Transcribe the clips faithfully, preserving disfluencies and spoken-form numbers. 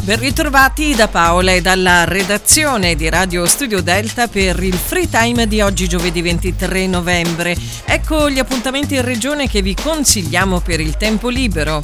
Ben ritrovati da Paola e dalla redazione di Radio Studio Delta per il Free Time di oggi, giovedì ventitré novembre. Ecco gli appuntamenti in regione che vi consigliamo per il tempo libero.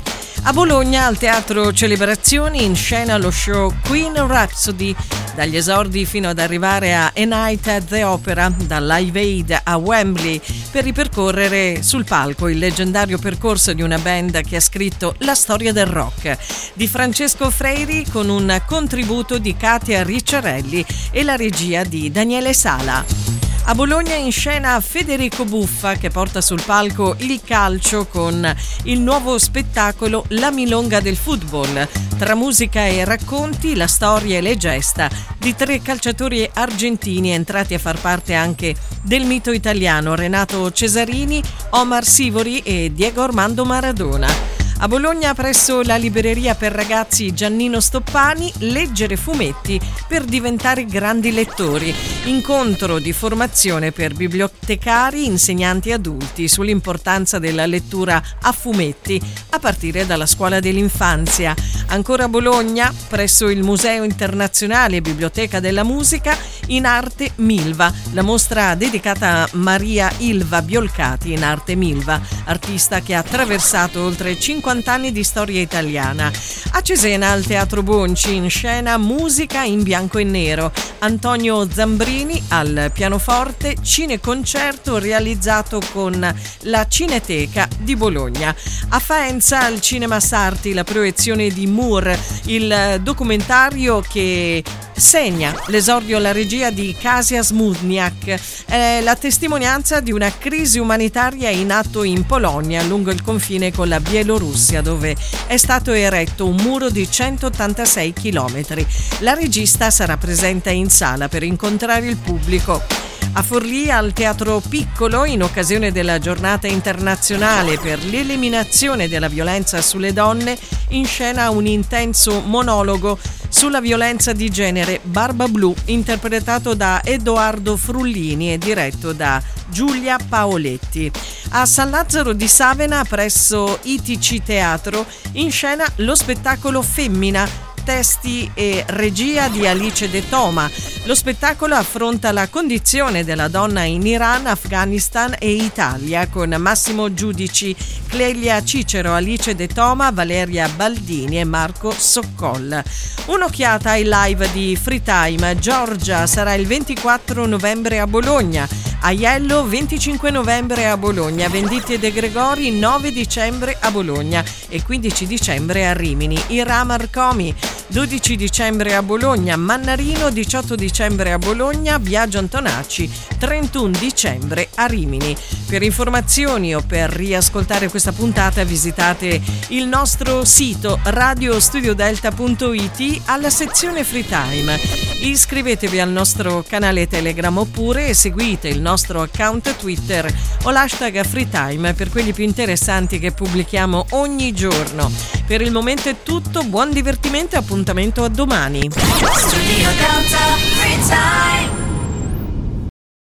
A Bologna, al Teatro Celebrazioni, in scena lo show Queen Rhapsody, dagli esordi fino ad arrivare a A Night at the Opera, da Live Aid a Wembley, per ripercorrere sul palco il leggendario percorso di una band che ha scritto la storia del rock, di Francesco Freiri con un contributo di Katia Ricciarelli e la regia di Daniele Sala. A Bologna in scena Federico Buffa, che porta sul palco il calcio con il nuovo spettacolo La Milonga del Football. Tra musica e racconti, la storia e le gesta di tre calciatori argentini entrati a far parte anche del mito italiano: Renato Cesarini, Omar Sivori e Diego Armando Maradona. A Bologna, presso la libreria per ragazzi Giannino Stoppani, leggere fumetti per diventare grandi lettori. Incontro di formazione per bibliotecari, insegnanti e adulti sull'importanza della lettura a fumetti a partire dalla scuola dell'infanzia. Ancora a Bologna, presso il Museo Internazionale e Biblioteca della Musica, in arte Milva, la mostra dedicata a Maria Ilva Biolcati in arte Milva, artista che ha attraversato oltre cinquanta anni di storia italiana. A Cesena, al Teatro Bonci, in scena musica in bianco e nero. Antonio Zambrini al pianoforte, cineconcerto realizzato con la Cineteca di Bologna. A Faenza, al Cinema Sarti, la proiezione di Moore, il documentario che segna l'esordio alla regia di Kasia Smudniak. È la testimonianza di una crisi umanitaria in atto in Polonia, lungo il confine con la Bielorussia, dove è stato eretto un muro di centottantasei chilometri. La regista sarà presente in sala per incontrare il pubblico. A Forlì, al Teatro Piccolo, in occasione della giornata internazionale per l'eliminazione della violenza sulle donne, in scena un intenso monologo sulla violenza di genere, Barba Blu, interpretato da Edoardo Frullini e diretto da Giulia Paoletti. A San Lazzaro di Savena, presso I T C Teatro, in scena lo spettacolo Femmina, testi e regia di Alice De Toma. Lo spettacolo affronta la condizione della donna in Iran, Afghanistan e Italia, con Massimo Giudici, Clelia Cicero, Alice De Toma, Valeria Baldini e Marco Soccol. Un'occhiata ai live di Free Time. Giorgia sarà il ventiquattro novembre a Bologna, Aiello venticinque novembre a Bologna, Venditti De Gregori nove dicembre a Bologna e quindici dicembre a Rimini. Iram Arcomi dodici dicembre a Bologna, Mannarino diciotto dicembre a Bologna, Biagio Antonacci trentuno dicembre a Rimini. Per informazioni o per riascoltare questa puntata visitate il nostro sito radio studio delta punto it alla sezione Free Time. Iscrivetevi al nostro canale Telegram oppure seguite il nostro account Twitter o l'hashtag Free Time per quelli più interessanti che pubblichiamo ogni giorno. Per il momento è tutto, buon divertimento e appuntamento a domani. Studio Delta Free Time.